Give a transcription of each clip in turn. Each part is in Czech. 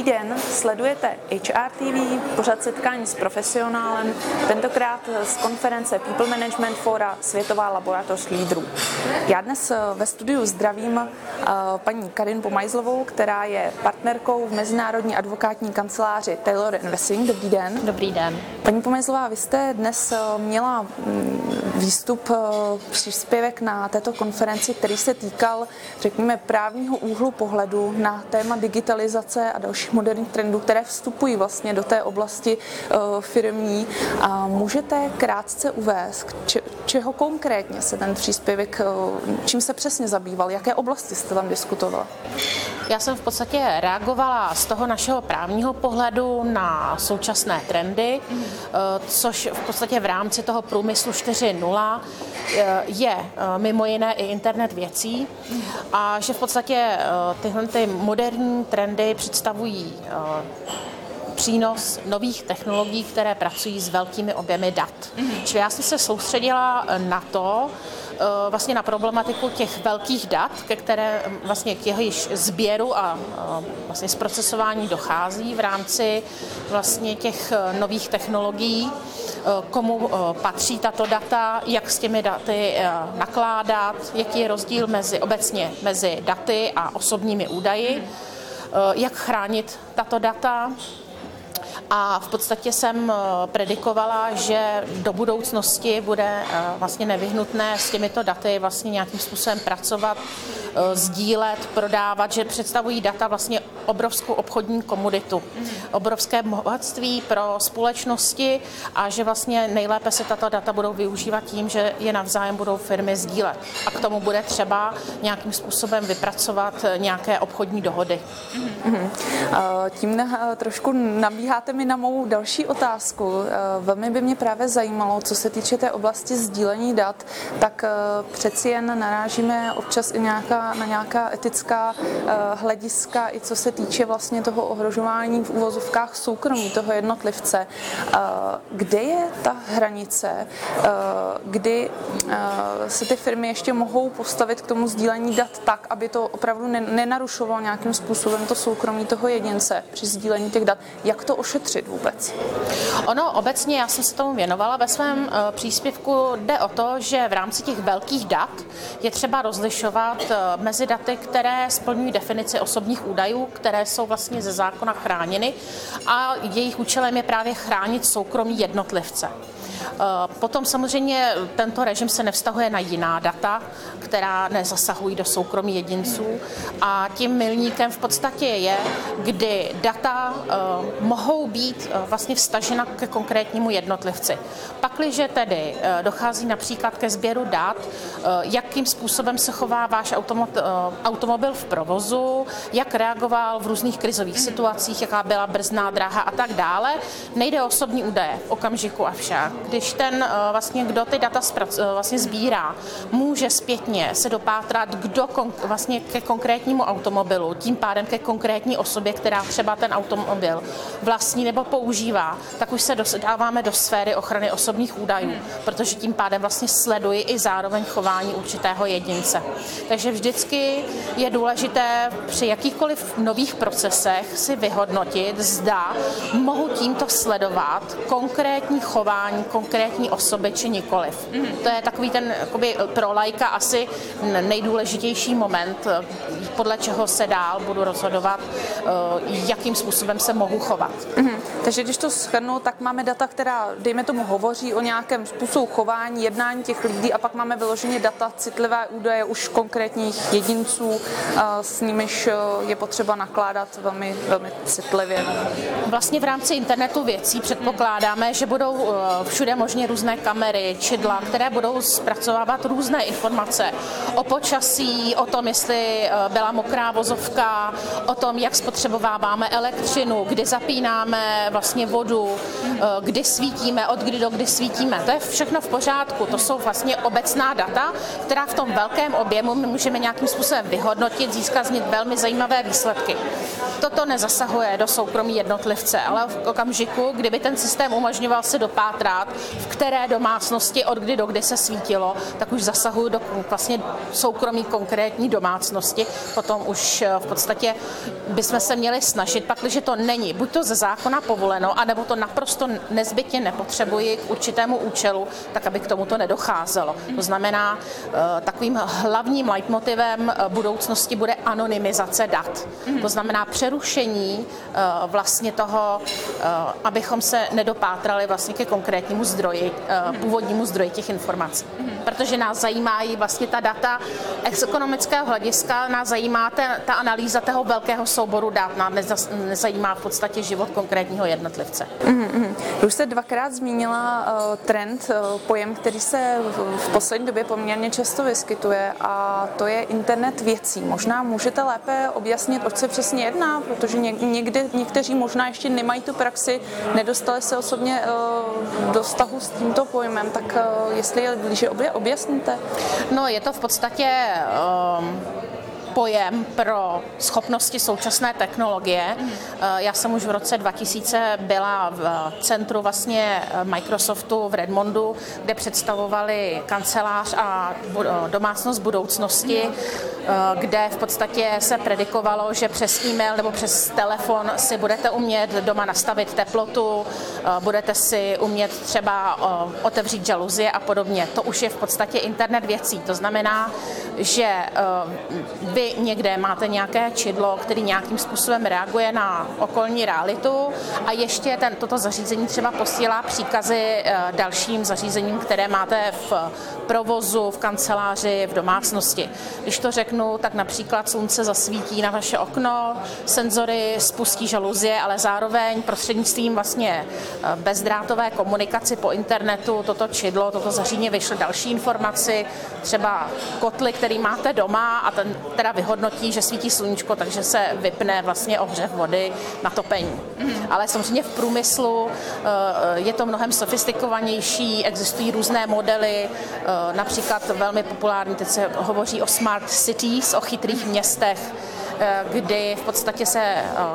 den, sledujete HR TV, pořad setkání s profesionálem, tentokrát z konference People Management Fora Světová laboratoř lídrů. Já dnes ve studiu zdravím paní Karin Pomajzlovou, která je partnerkou v mezinárodní advokátní kanceláři Taylor & Wessing. Dobrý den. Dobrý den. Paní Pomajzlová, vy jste dnes měla výstup, příspěvek na této konferenci, který se týkal, řekněme, právního úhlu pohledu na téma digitalizace a dalších moderních trendů, které vstupují vlastně do té oblasti firmní. A můžete krátce uvést, čeho konkrétně se ten příspěvek, čím se přesně zabýval, jaké oblasti jste tam diskutovala? Já jsem v podstatě reagovala z toho našeho právního pohledu na současné trendy, což v podstatě v rámci toho průmyslu 4.0 je mimo jiné i internet věcí a že v podstatě tyhle moderní trendy představují přínos nových technologií, které pracují s velkými objemy dat. Čili já jsem se soustředila na to, vlastně na problematiku těch velkých dat, vlastně k jehož sběru a vlastně zprocesování dochází v rámci vlastně těch nových technologií, komu patří tato data, jak s těmi daty nakládat, jaký je rozdíl obecně mezi daty a osobními údaji, jak chránit tato data. A v podstatě jsem predikovala, že do budoucnosti bude vlastně nevyhnutné s těmito daty vlastně nějakým způsobem pracovat, sdílet, prodávat, že představují data vlastně obrovskou obchodní komoditu, obrovské bohatství pro společnosti a že vlastně nejlépe se tato data budou využívat tím, že je navzájem budou firmy sdílet. A k tomu bude třeba nějakým způsobem vypracovat nějaké obchodní dohody. Tím trošku nabíháte mi na mou další otázku. Velmi by mě právě zajímalo, co se týče té oblasti sdílení dat, tak přeci jen narážíme občas i na nějaká etická hlediska, i co se týče vlastně toho ohrožování v uvozovkách soukromí toho jednotlivce. Kde je ta hranice, kdy se ty firmy ještě mohou postavit k tomu sdílení dat tak, aby to opravdu nenarušovalo nějakým způsobem to soukromí toho jedince při sdílení těch dat? Jak to ošetřit vůbec? Ono obecně, já jsem se tomu věnovala ve svém příspěvku, jde o to, že v rámci těch velkých dat je třeba rozlišovat mezi daty, které splňují definici osobních údajů, které jsou vlastně ze zákona chráněny a jejich účelem je právě chránit soukromí jednotlivce. Potom samozřejmě tento režim se nevztahuje na jiná data, která nezasahují do soukromí jedinců a tím milníkem v podstatě je, kdy data mohou být vlastně vztažena ke konkrétnímu jednotlivci. Pakliže tedy dochází například ke sběru dat, jakým způsobem se chová váš automobil v provozu, jak reagoval v různých krizových situacích, jaká byla brzdná dráha a tak dále, nejde o osobní údaje v okamžiku avšak. Když ten vlastně, kdo ty data vlastně sbírá, může zpětně se dopátrat, kdo vlastně ke konkrétnímu automobilu, tím pádem ke konkrétní osobě, která třeba ten automobil vlastní nebo používá, tak už se dostáváme do sféry ochrany osobních údajů, protože tím pádem vlastně sleduji i zároveň chování určitého jedince. Takže vždycky je důležité při jakýchkoliv nových procesech si vyhodnotit, zda mohu tímto sledovat konkrétní chování konkrétní osoby či nikoliv. To je takový ten jakoby, pro laika asi nejdůležitější moment, podle čeho se dál budu rozhodovat, jakým způsobem se mohu chovat. Takže když to shrnu, tak máme data, která, dejme tomu, hovoří o nějakém způsobu chování, jednání těch lidí a pak máme vyloženě data, citlivé údaje už konkrétních jedinců, s nimiž je potřeba nakládat velmi, velmi citlivě. Vlastně v rámci internetu věcí předpokládáme, že budou všude možně různé kamery, čidla, které budou zpracovávat různé informace o počasí, o tom, jestli byla mokrá vozovka, o tom, jak spotřebováváme elektřinu, kdy zapínáme vlastně vodu, kdy svítíme, od kdy do kdy svítíme. To je všechno v pořádku. To jsou vlastně obecná data, která v tom velkém objemu my můžeme nějakým způsobem vyhodnotit, získat z nich velmi zajímavé výsledky. toto nezasahuje do soukromí jednotlivce, ale v okamžiku, kdyby ten systém umožňoval se dopátrat, v které domácnosti od kdy do kdy se svítilo, tak už zasahují do vlastně soukromí konkrétní domácnosti. Potom už v podstatě bychom se měli snažit, pakliže to není buď to ze zákona povoleno, anebo to naprosto nezbytně nepotřebuji k určitému účelu, tak aby k tomuto nedocházelo. To znamená, takovým hlavním leitmotivem budoucnosti bude anonymizace dat. To znamená přerušení vlastně toho, abychom se nedopátrali vlastně ke konkrétnímu zdroji, původnímu zdroji těch informací. Protože nás zajímají vlastně ta data z ekonomického hlediska, nás zajímá ta analýza toho velkého souboru dat, nás nezajímá v podstatě život konkrétního jednotlivce. Už jste dvakrát zmínila trend, pojem, který se v poslední době poměrně často vyskytuje, a to je internet věcí. Možná můžete lépe objasnit, oč se přesně jedná, protože někteří možná ještě nemají tu praxi, nedostali se osobně do vztahu s tímto pojmem, tak jestli je blíže objasníte? No, je to v podstatě pojem pro schopnosti současné technologie. Já jsem už v roce 2000 byla v centru vlastně Microsoftu v Redmondu, kde představovali kancelář a domácnost budoucnosti, kde v podstatě se predikovalo, že přes e-mail nebo přes telefon si budete umět doma nastavit teplotu, budete si umět třeba otevřít žaluzie a podobně. To už je v podstatě internet věcí. To znamená, že vy někde máte nějaké čidlo, který nějakým způsobem reaguje na okolní realitu a ještě toto zařízení třeba posílá příkazy dalším zařízením, které máte v provozu, v kanceláři, v domácnosti. Když to řeknu, tak například slunce zasvítí na vaše okno, senzory spustí žaluzie, ale zároveň prostřednictvím vlastně bezdrátové komunikaci po internetu toto čidlo, toto zařízení vyšle další informaci, třeba kotli, který máte doma, a ten teda vyhodnotí, že svítí sluníčko, takže se vypne vlastně ohřev vody na topení. Ale samozřejmě v průmyslu je to mnohem sofistikovanější, existují různé modely, například velmi populární, teď se hovoří o smart cities, o chytrých městech, kdy v podstatě se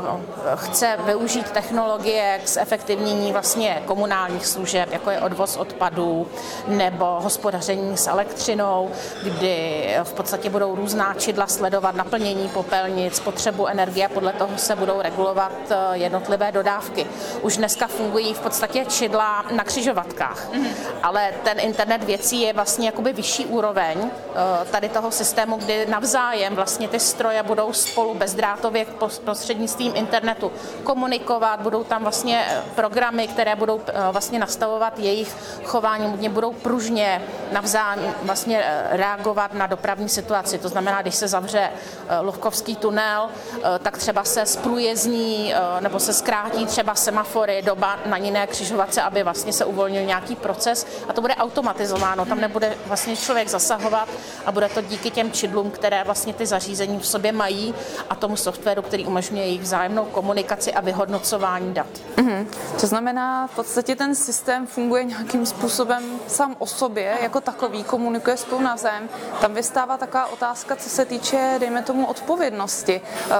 chce využít technologie k zefektivnění vlastně komunálních služeb, jako je odvoz odpadů nebo hospodaření s elektřinou, kdy v podstatě budou různá čidla sledovat naplnění popelnic, spotřebu energie a podle toho se budou regulovat jednotlivé dodávky. Už dneska fungují v podstatě čidla na křižovatkách, ale ten internet věcí je vlastně jakoby vyšší úroveň tady toho systému, kdy navzájem vlastně ty stroje budou spolu bezdrátově prostřednictvím internetu komunikovat, budou tam vlastně programy, které budou vlastně nastavovat jejich chování, budou pružně navzájem vlastně reagovat na dopravní situaci. To znamená, když se zavře Lufkovský tunel, tak třeba se zprůjezdní nebo se zkrátí třeba semafory, doba na jiné křižovatce, aby vlastně se uvolnil nějaký proces, a to bude automatizováno. Tam nebude vlastně člověk zasahovat a bude to díky těm čidlům, které vlastně ty zařízení v sobě mají, a tomu softwaru, který umožňuje jejich vzájemnou komunikaci a vyhodnocování dat. To znamená, v podstatě ten systém funguje nějakým způsobem sám o sobě, jako takový, komunikuje spolu navzájem. Tam vystává taková otázka, co se týče, dejme tomu, odpovědnosti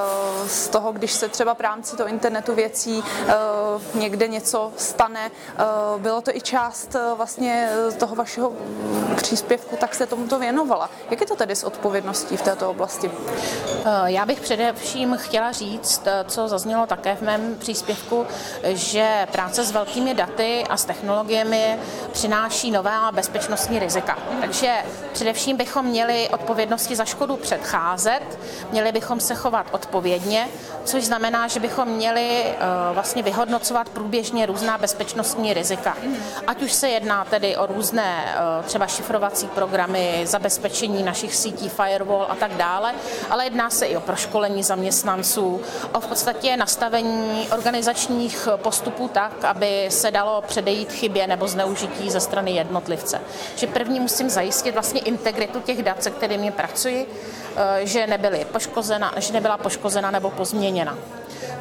z toho, když se třeba v rámci toho internetu věcí někde něco stane. Bylo to i část vlastně toho vašeho příspěvku, tak se tomuto věnovala. Jak je to tedy s odpovědností v této oblasti? Já bych především chtěla říct, co zaznělo také v mém příspěvku, že práce s velkými daty a s technologiemi přináší nová bezpečnostní rizika. Takže především bychom měli odpovědnosti za škodu předcházet, měli bychom se chovat odpovědně, což znamená, že bychom měli vlastně vyhodnocovat průběžně různá bezpečnostní rizika. Ať už se jedná tedy o různé třeba šifrovací programy, zabezpečení našich sítí, firewall a tak dále, ale jedná se i o proškolení zaměstnanců, o v podstatě nastavení organizačních postupů tak, aby se dalo předejít chybě nebo zneužití ze strany jednotlivce. Že první musím zajistit vlastně integritu těch dat, se kterými pracuji, že nebyla poškozena nebo pozměněna.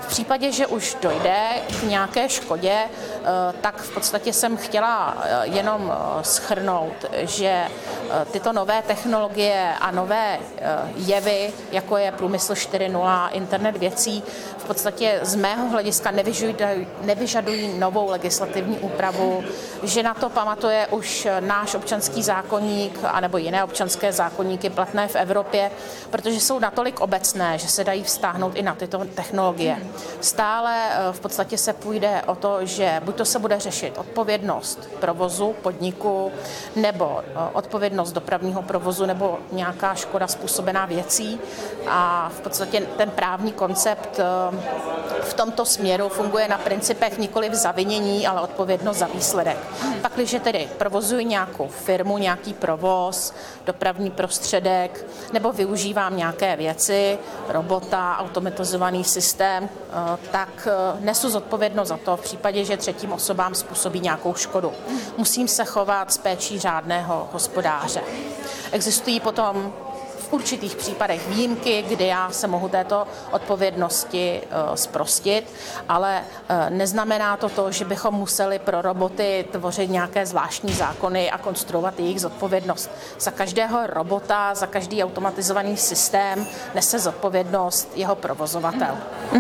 V případě, že už dojde k nějaké škodě, tak v podstatě jsem chtěla jenom shrnout, že tyto nové technologie a nové jevy, jako je průmysl 4.0, internet věcí, v podstatě z mého hlediska nevyžadují novou legislativní úpravu, že na to pamatuje už náš občanský zákoník anebo jiné občanské zákoníky platné v Evropě, protože jsou natolik obecné, že se dají vztáhnout i na tyto technologie. Stále v podstatě se půjde o to, že buď to se bude řešit odpovědnost provozu, podniku, nebo odpovědnost dopravního provozu, nebo nějaká škoda způsobená věcí. A v podstatě ten právní koncept v tomto směru funguje na principech nikoli v zavinění, ale odpovědnost za výsledek. Pakliže tedy provozuji nějakou firmu, nějaký provoz, dopravní prostředek, nebo využívám nějaké věci, robota, automatizovaný systém, tak nesu zodpovědnost za to v případě, že třetím osobám způsobí nějakou škodu. Musím se chovat s péčí řádného hospodáře. Existují potom v určitých případech výjimky, kdy já se mohu této odpovědnosti zprostit, ale neznamená to, že bychom museli pro roboty tvořit nějaké zvláštní zákony a konstruovat jejich zodpovědnost. Za každého robota, za každý automatizovaný systém nese zodpovědnost jeho provozovatel.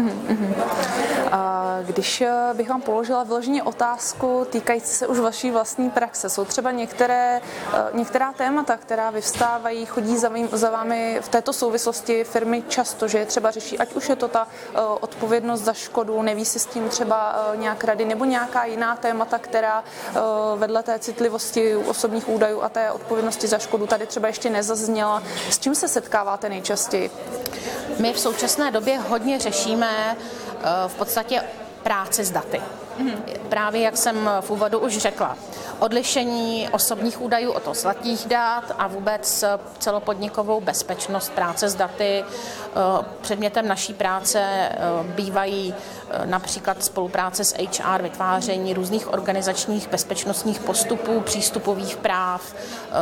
Když bych vám položila vyloženě otázku týkající se už vaší vlastní praxe, jsou třeba některá témata, která vyvstávají, chodí za vámi v této souvislosti firmy často, že je třeba řeší, ať už je to ta odpovědnost za škodu, neví si s tím třeba nějak rady, nebo nějaká jiná témata, která vedle té citlivosti osobních údajů a té odpovědnosti za škodu tady třeba ještě nezazněla. S čím se setkáváte nejčastěji? My v současné době hodně řešíme v podstatě práci s daty. Právě jak jsem v úvodu už řekla, odlišení osobních údajů od ostatních dat a vůbec celopodnikovou bezpečnost práce s daty. Předmětem naší práce bývají například spolupráce s HR, vytváření různých organizačních bezpečnostních postupů, přístupových práv,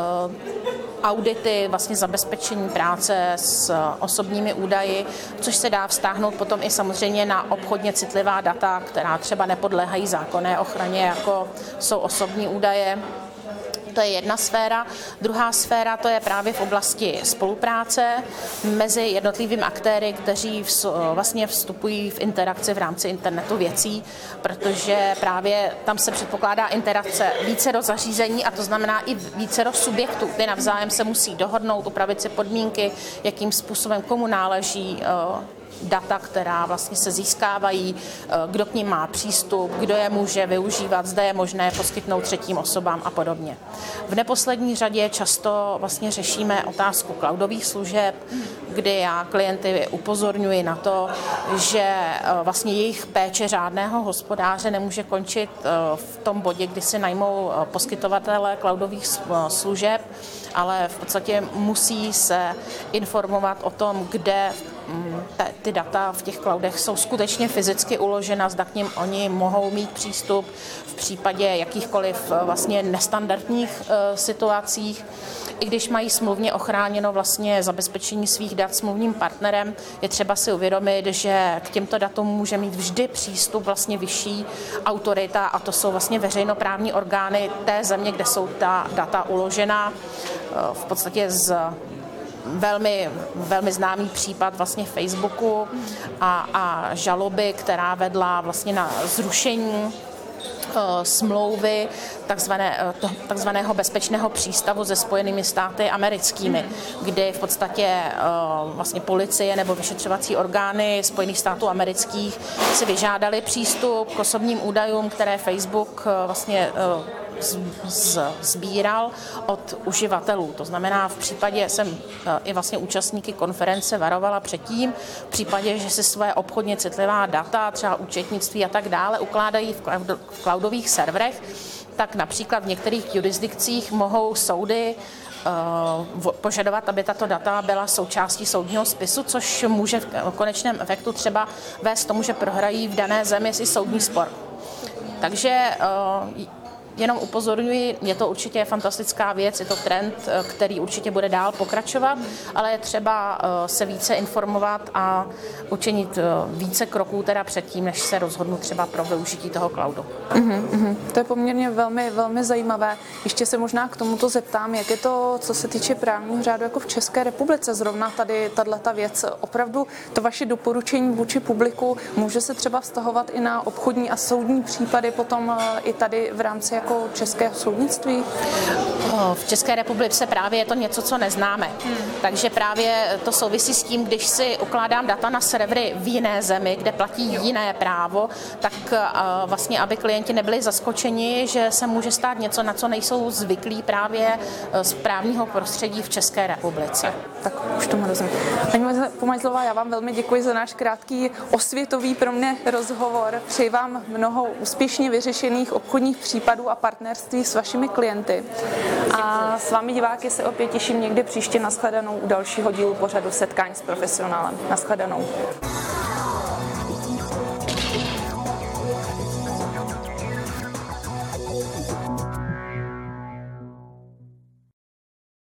audity, vlastně zabezpečení práce s osobními údaji, což se dá vztáhnout potom i samozřejmě na obchodně citlivá data, která třeba nepodléhají zákonné ochraně, jako jsou osobní údaje. To je jedna sféra. Druhá sféra to je právě v oblasti spolupráce mezi jednotlivými aktéry, kteří vlastně vstupují v interakci v rámci internetu věcí, protože právě tam se předpokládá interakce vícero zařízení a to znamená i vícero subjektů. Ty navzájem se musí dohodnout, upravit si podmínky, jakým způsobem komu náleží data, která vlastně se získávají, kdo k nim má přístup, kdo je může využívat, zda je možné poskytnout třetím osobám a podobně. V neposlední řadě často vlastně řešíme otázku cloudových služeb, kdy já klienty upozorňuji na to, že vlastně jejich péče řádného hospodáře nemůže končit v tom bodě, kdy si najmou poskytovatele cloudových služeb, ale v podstatě musí se informovat o tom, kde ty data v těch cloudech jsou skutečně fyzicky uložena, zda k nim oni mohou mít přístup v případě jakýchkoliv vlastně nestandardních situacích. I když mají smluvně ochráněno vlastně zabezpečení svých dat smluvním partnerem, je třeba si uvědomit, že k těmto datům může mít vždy přístup vlastně vyšší autorita a to jsou vlastně veřejnoprávní orgány té země, kde jsou ta data uložena. V podstatě velmi známý případ vlastně Facebooku a žaloby, která vedla vlastně na zrušení smlouvy takzvaného bezpečného přístavu se Spojenými státy americkými, kdy v podstatě vlastně policie nebo vyšetřovací orgány Spojených států amerických si vyžádali přístup k osobním údajům, které Facebook vlastně sbíral od uživatelů. To znamená, v případě jsem i vlastně účastníky konference varovala předtím, v případě, že si své obchodně citlivá data, třeba účetnictví a tak dále, ukládají v cloudových serverech, tak například v některých jurisdikcích mohou soudy požadovat, aby tato data byla součástí soudního spisu, což může v konečném efektu třeba vést tomu, že prohrají v dané zemi si soudní spor. Takže Jenom upozorňuji, je to určitě fantastická věc, je to trend, který určitě bude dál pokračovat, ale je třeba se více informovat a učinit více kroků teda předtím, než se rozhodnu třeba pro využití toho cloudu. To je poměrně velmi, velmi zajímavé. Ještě se možná k tomuto zeptám, jak je to, co se týče právního řádu jako v České republice, zrovna tady tato věc. Opravdu to vaše doporučení vůči publiku může se třeba vztahovat i na obchodní a soudní případy potom i tady v rámci jako českého soudnictví? V České republice právě je to něco, co neznáme. Takže právě to souvisí s tím, když si ukládám data na servery v jiné zemi, kde platí jiné právo, tak vlastně, aby klienti nebyli zaskočeni, že se může stát něco, na co nejsou zvyklí právě z právního prostředí v České republice. Tak už tomu rozumím. Paní Pomajzlová, já vám velmi děkuji za náš krátký osvětový pro mě rozhovor. Přeji vám mnoho úspěšně vyřešených obchodních případů a partnerství s vašimi klienty. A s vámi diváky se opět těším někdy příště. Nashledanou u dalšího dílu pořadu Setkání s profesionálem. Nashledanou.